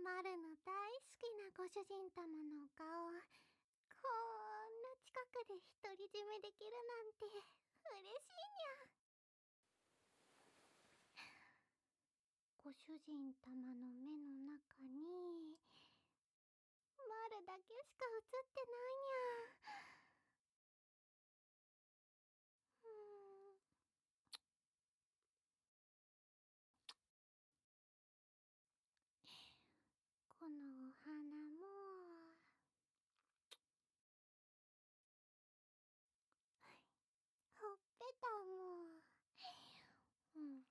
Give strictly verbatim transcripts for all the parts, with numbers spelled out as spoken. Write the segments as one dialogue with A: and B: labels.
A: マルの大好きなご主人様のお顔、こんな近くで独り占めできるなんて嬉しいにゃ。ご主人様の目の中にマルだけしか映ってないにゃ。うーんこのお花もほっぺたも、うん、うん、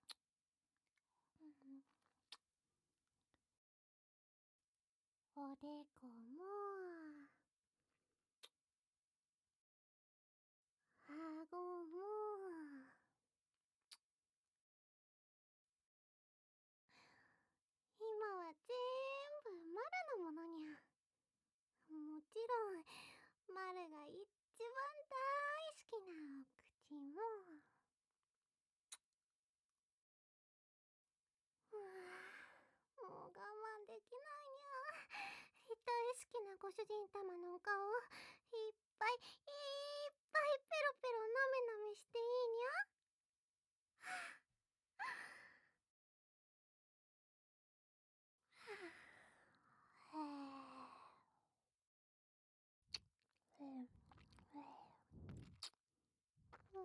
A: おでこも顎も今はぜーんぶマルのものにゃ。もちろんマルが一番大好きなお口も。うわもう我慢できないにゃ。大好きなご主人様のお顔をいっぱいいっぱいペロペロなめなめしていいにゃ。へえ。へえ。うん。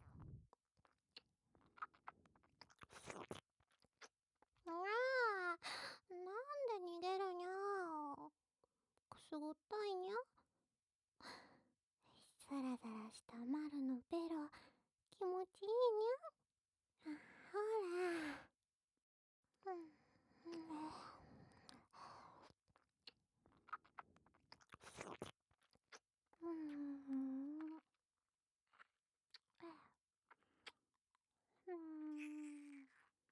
A: ああ、なんで逃げるにゃ。くすぐったいにゃ。ザラザラしたマルのベロ、気持ちいいにゃ。ほら。うん。うん。うん。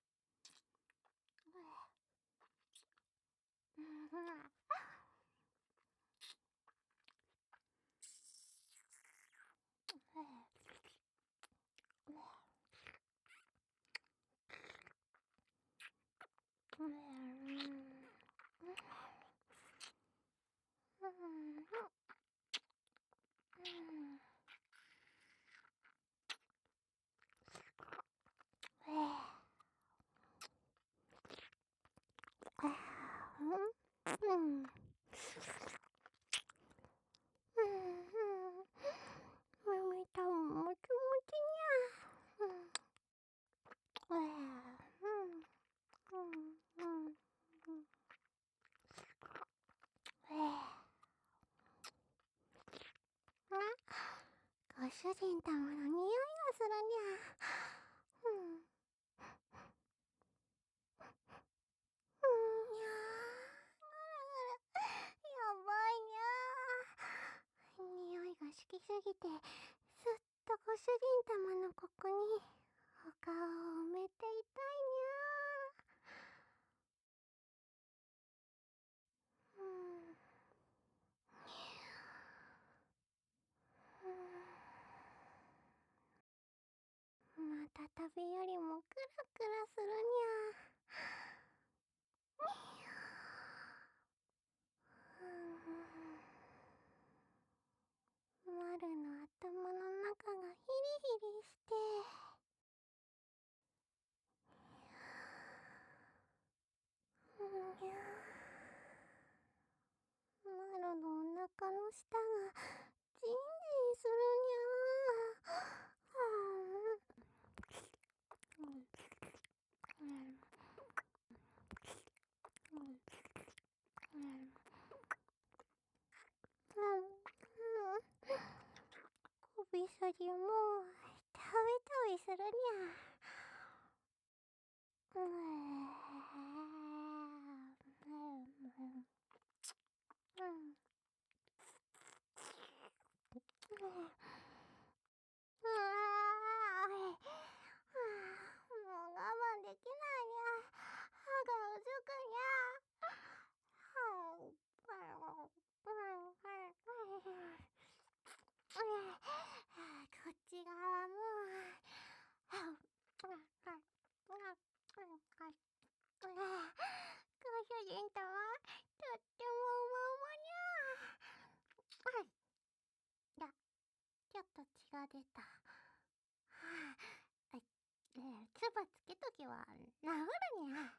A: うん。耳たぶも気持ちにゃ。うん。うん。うん。うん。ご主人様の匂いがするにゃ。うん。うんにゃー。やばいにゃー。匂いが好きすぎて、ずっとご主人様のここにお顔を埋めていたいにゃー。うん。また旅よりもクラクラするにゃ。マルの頭の中がヒリヒリして、にゃマルのお腹の下がジンジンするにゃ。うんうんうんうん首筋もたびたびするにゃ。うんうんうわー、もう我慢できないにゃ。歯がうずくにゃ。こっち側もご主人ばつけとけば治るにゃ。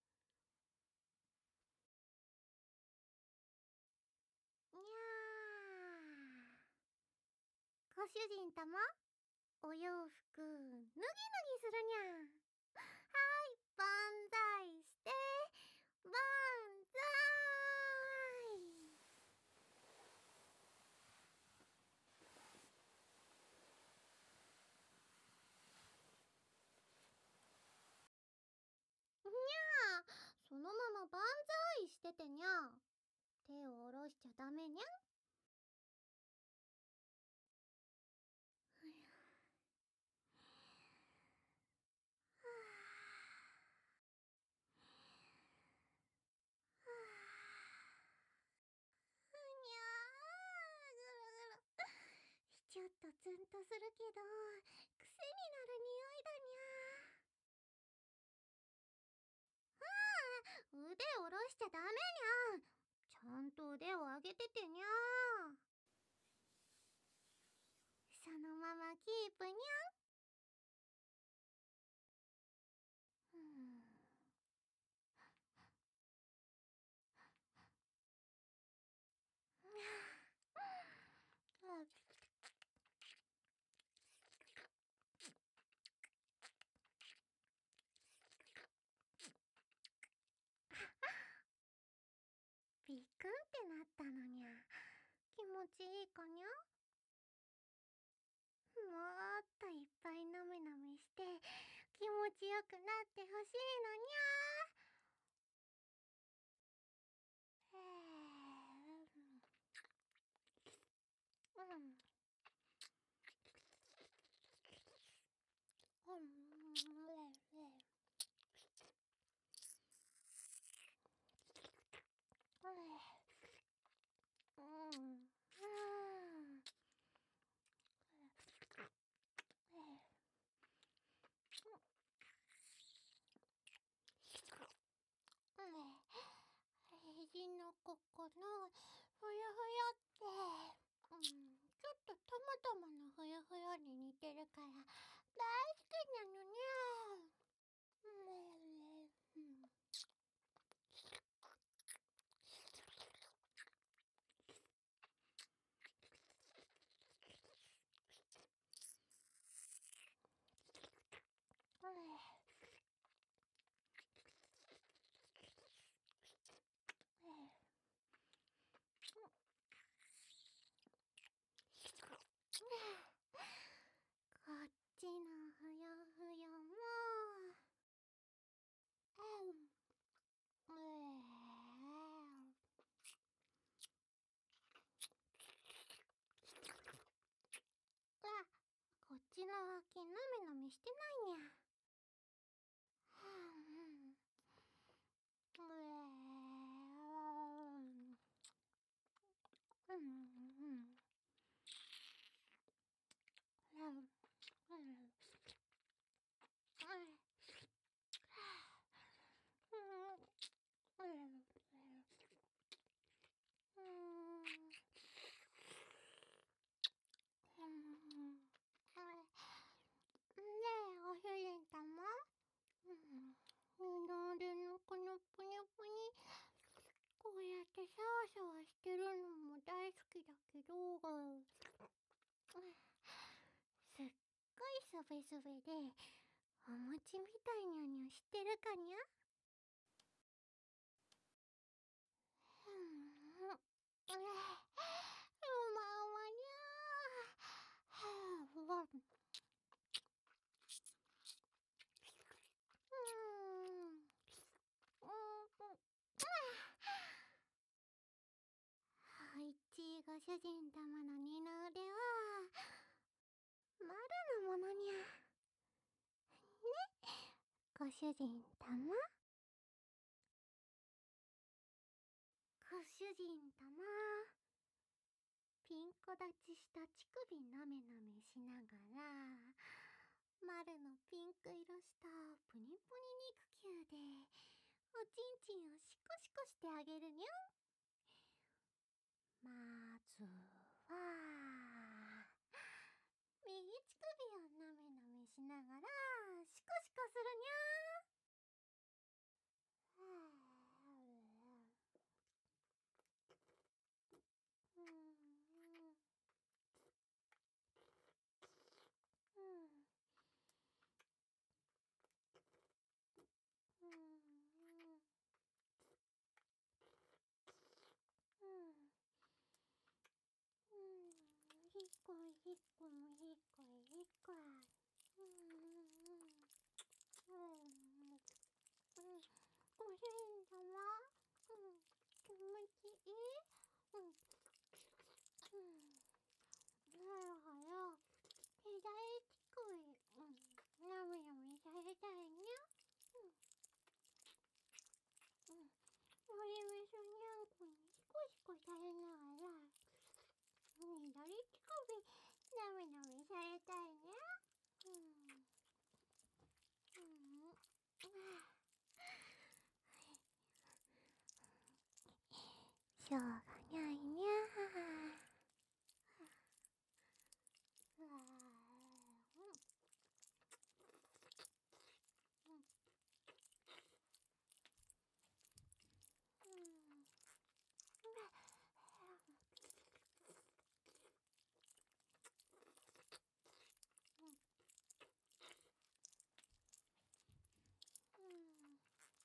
A: にゃー。ご主人様、お洋服脱ぎ脱ぎするにゃ。はい、万歳して、万歳。にゃー、そのまま万歳しててにゃ。手を下ろしちゃダメにゃ。ちょっとツンとするけど、癖になる匂いだにゃ。ああ、腕下ろしちゃダメにゃ。ちゃんと腕を上げててにゃ。そのままキープにゃ。うん。ビクンってなったのにゃ。気持ちいいかにゃ。もっといっぱいなめなめして気持ちよくなってほしいのにゃ。うん。うん。うん。肘のここのふやふやって、うん、ちょっとトマトマのふやふやに似てるから大好きなのにゃ。うん。こっちのふやふやも、うん、あ、こっちの脇なめなめしてないにゃ。うんうんうんねえ、ご主人様。うん。二の腕のこのぷにぷに、こうやってシャワシャワしてるのも大好きだけど、すっごいすべすべで、お餅みたいにゃにゃしてるかにゃ。うん。うまうまにゃ。はあ、うん。うん。はい、ちご主人様の二の腕は、まるのものにゃ。ね、ご主人様。ご主人様。ピンコ立ちした乳首なめなめしながら、まるのピンク色したプニプニ肉球で、おちんちんをシコシコしてあげるにゃ。まずは、右乳首をなめなめしながらシコシコするにゃー。うんうんうんうんうん、ひこひこひこひこ。うんうんうんうん。ご主人様、うん、気持ちいい。うん、うん。なるほど。左乳首、うん、なめなめされたいにゃ。うん、うん。森めさにゃんこにシコシコされながら、左乳首、なめなめされたいにゃ。うん。うん。うん。しょうがないにゃー。うわー。うん。うん。うん。うん。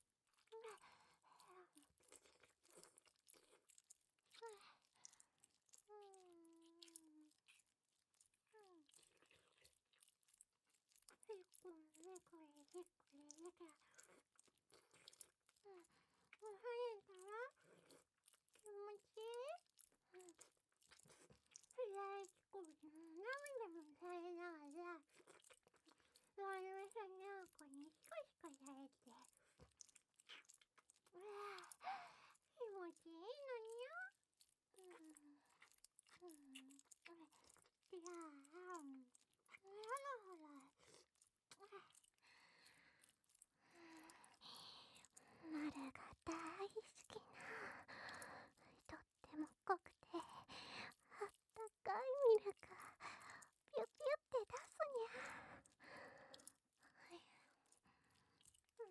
A: ひっこりひっこりひっこりだから、うん、おはれたら気持ちいい。うん、左乳首の涙もされながら、ロイメさんにゃんこにシコシコされて、うわー、気持ちいいのにゃ。うん、うん、じゃあ、ほらほら、マルが大好きな、とっても濃くてあったかいミルクピュピュって出すにゃ。うん、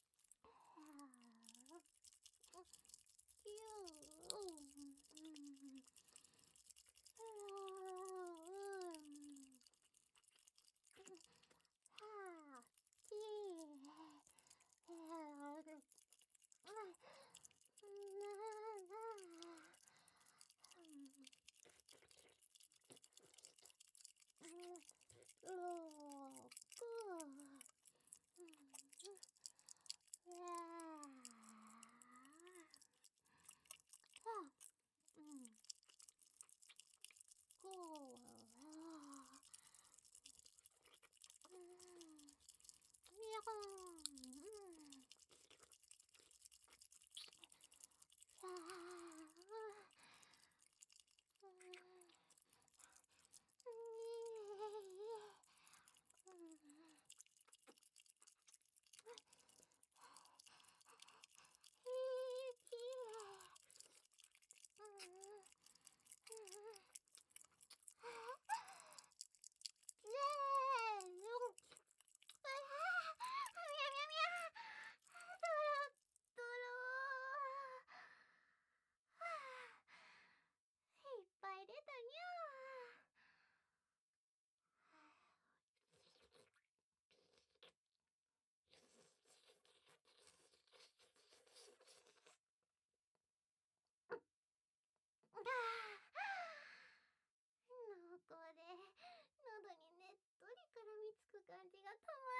A: キュー、うんはあ、きー、うー、くー、うわー、うん、こう、うん、やがーん、うん、さあ、うん、うん、ひー、きれい、うん、うん、ぜーん、うわー、みゃみゃみゃ、ドロッドロー、いっぱい出たにゃ。濃厚で喉にねっとり絡みつく感じがたまら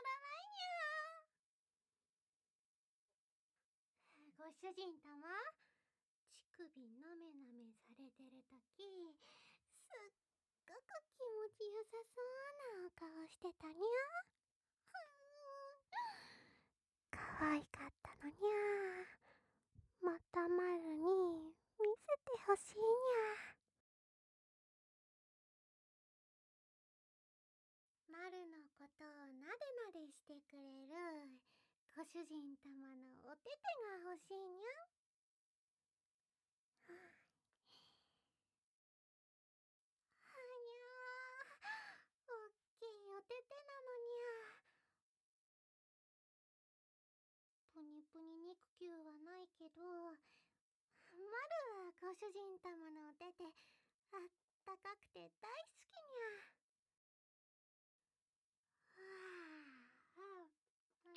A: ないにゃ。ご主人様、乳首なめなめされてるとき、すっごく気持ちよさそうなお顔してたにゃ。かわいかったのにゃ。またまるに見せてほしいにゃ。まるのことをなでなでしてくれるご主人様のお手手が欲しいにゃ。はにゃー、おっきいお手手なのプに肉球はないけど、まるはご主人様のお手であったかくて大好きにゃ。はあ、うん、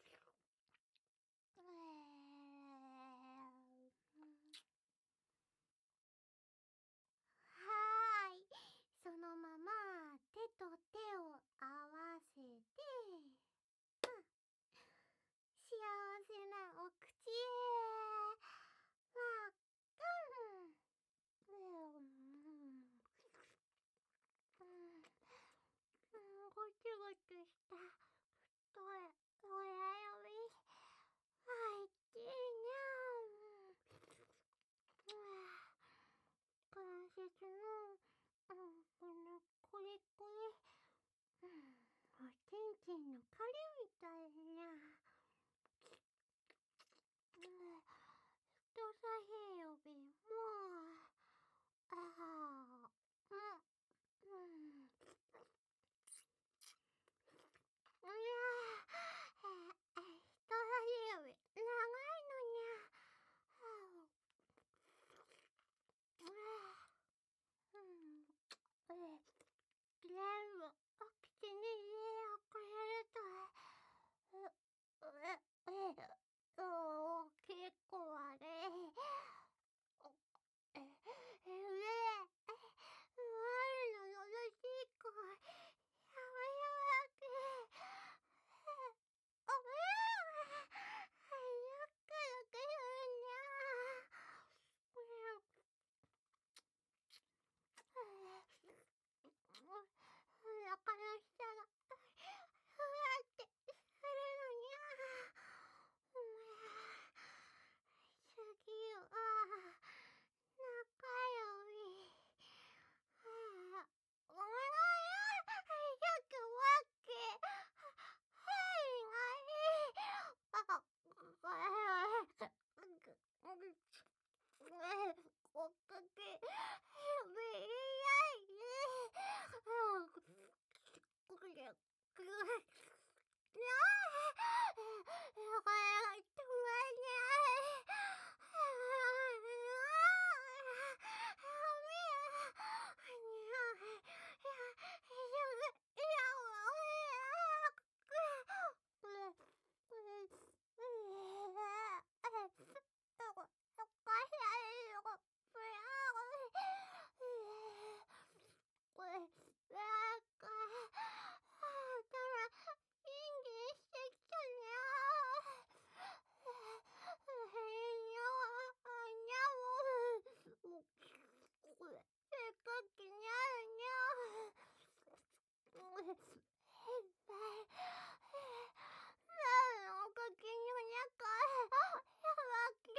A: えーはーい。そのまま手と手を合わせて、うん、幸せなお口へ。わっかん。うん、うん、ごちごちした太い親指入っていいにゃ。関節の、うん、このコリコリ、うん、おちんちんのカリみたいにゃ。うん、人差し指も、ああ、うん、うん。いやー、え、え、人差し指長いのにゃ。うん、え、全部お口に入れ遅れると、う、え、え、お、結構あれ、え、え、上、え、悪のよろしい子、やわやわく、おえ、よくよく言うにゃ。お腹の下がふわってするのにゃ。次は中指。はあ、お願いよ。よくわけ。はいがいい。あ、これは、おかけ、やべえやい。これ、これ、なあ、これ、止まんない。これ、なんか、頭、元気してきたにゃ。にゃわ、にゃも、これ、せっかくにゃるにゃ。変態。なんのおかげにゃにゃか、やばけ。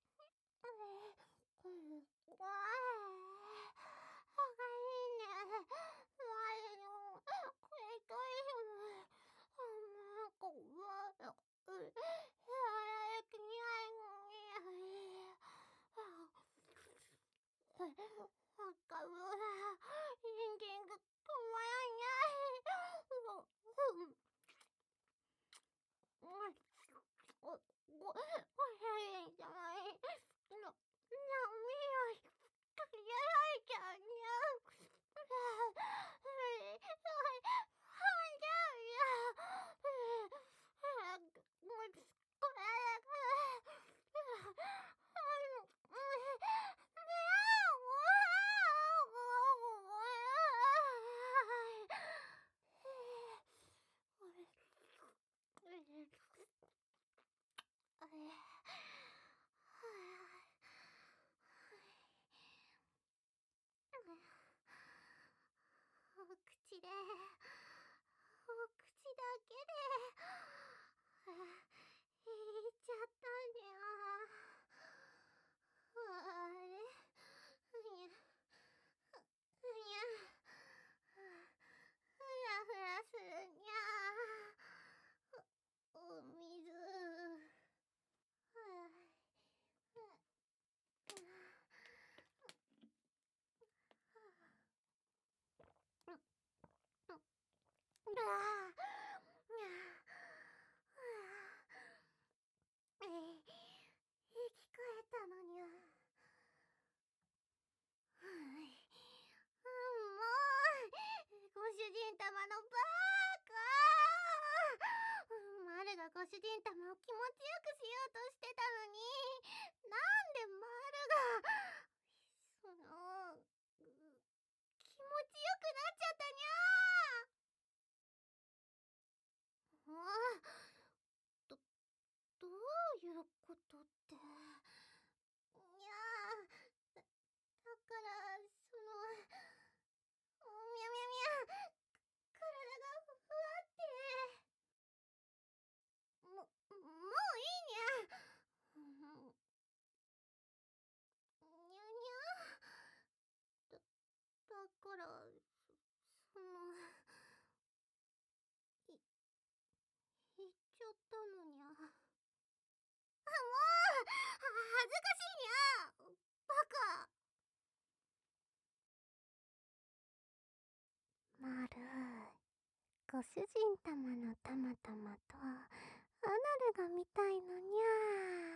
A: これ、わー。おかしいね。前の、これといいもん。あんま、こわ、う、やられくにゃいのに。わかるわ。人間が止まらない。お、お、お、おへんじゃない。な、な、みよし、かけられちゃうにゃ。ほんじゃうよ。もう、これだから、あの、めあお口で、お口だけで、言っちゃったにゃ。あれ、ふにゃ、ふにゃ、ふらふらするにゃ。お水。はご主人様を気持ちよくしようとしてたのに、なんでマルがそのう気持ちよくなっちゃったにゃー。ああ、どどういうことって。にゃー、だだからそのみゃみゃみゃ、体がふわってももういいにゃ。うんにゃにゃ。だだからそそのい言っちゃったのにゃ。もうは恥ずかしいにゃ。バカ。まる、ご主人様のたまたまとアナルが見たいのにゃ。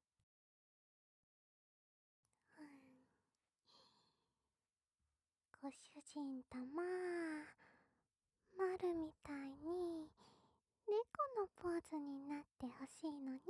A: ご主人様、まるみたいに猫のポーズになってほしいのにゃ。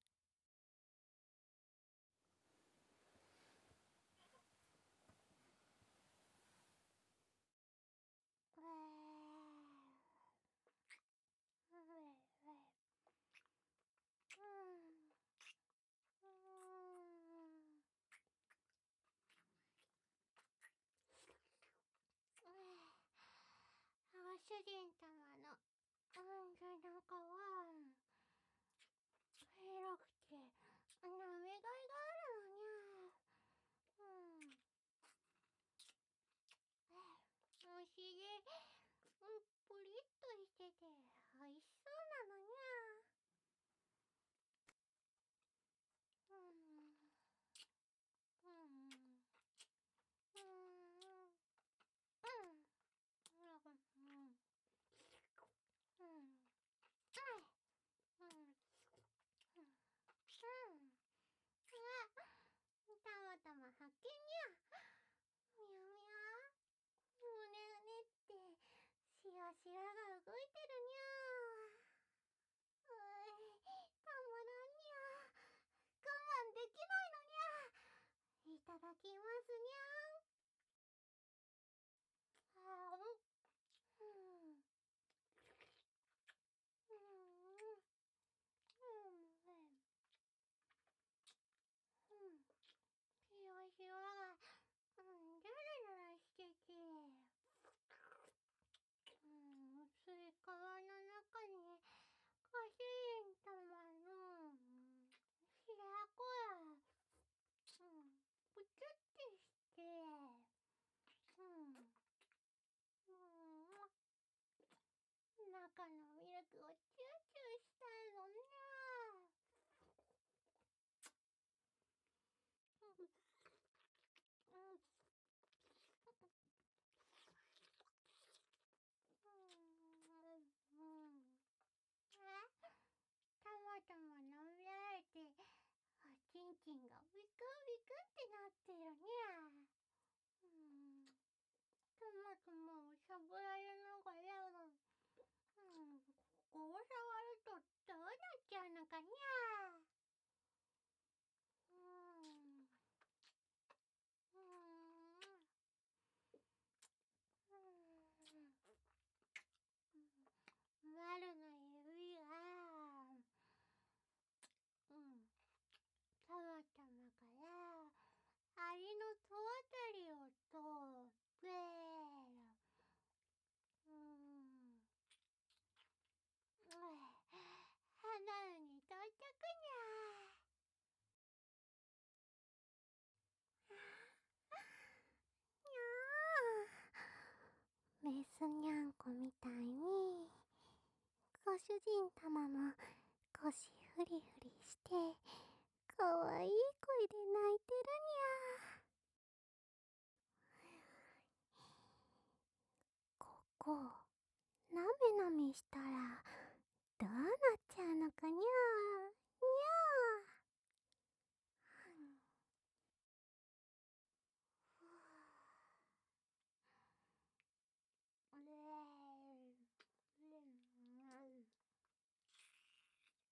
A: ご主人様のうん背中は広くて舐めがいがあるのにゃ。うんお尻うんプリッとしてておいしそうなのにゃ。うんうんうんうんうんうん。うんうんうん。たまたま発見にゃ。みゃみゃ。胸うねってシワシワが動いてるにゃ。うい、たまらんにゃ。我慢できないのにゃ。いただきますにゃ。あうんうんうんうんうん。シワシワがうんジャラジャラしてて、うん薄い皮の中にご主人様の白子やうんプチってしてうんうん中のミルクをチューチューしたいのね。うんうんうんうん。え、たまたま舐められておちんちんがビクンビクンってなってるにゃ。うんたまたまをしゃぶられながらうん、ここを触るとどうなっちゃうのかにゃ。うんうんうん、まるの指がうんたまたまからアリの戸あたりを通ってうん花に到着にゃ。にゃーメスにゃんこみたいにご主人様も腰フリフリしてかわいい声で泣いてるにゃ。ここなめなめしたらどうなっちゃうのかにゃ。にゃー。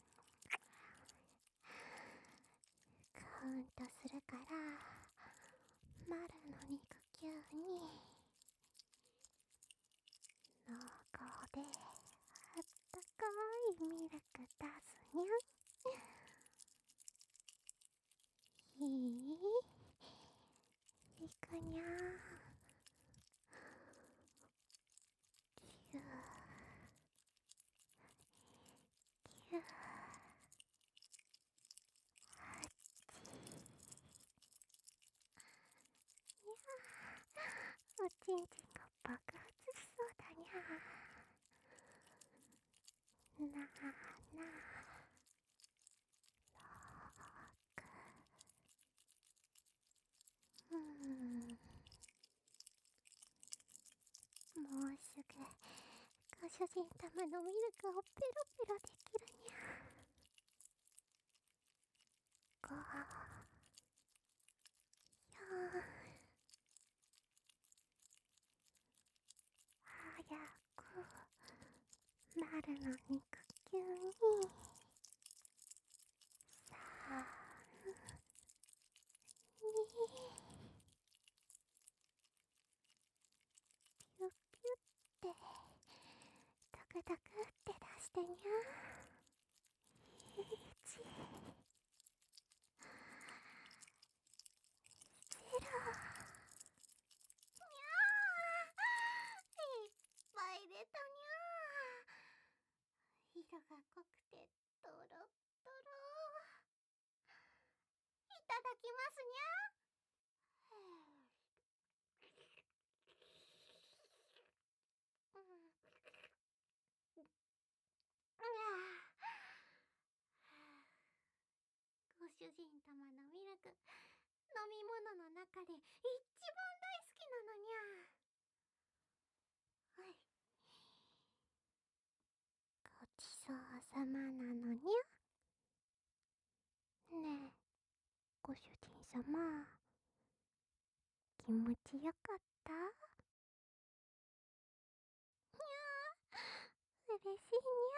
A: カウントするから、マルの肉球に濃厚であったかいミルク出すにゃん。いい？いくにゃん。ぎゅーぎゅー、あっち。にゃー、おちんちんが爆発しそうだにゃー。なあなあ、うーん、もうすぐご主人様のミルクをペロペロできるにゃ。ご、よん、 春の肉球にさあにピュッピュッってタクタクって出してにゃ。一ゼロにゃー、いっぱい出たにゃー。色が濃くてとろっとろ。いただきますにゃ。うん、ご主人様のミルク、飲み物の中で一番大好きなのにゃ。はい。ごちそうさまなのにゃ。ねえ、ご主人様、気持ちよかった？にゃー、嬉しいに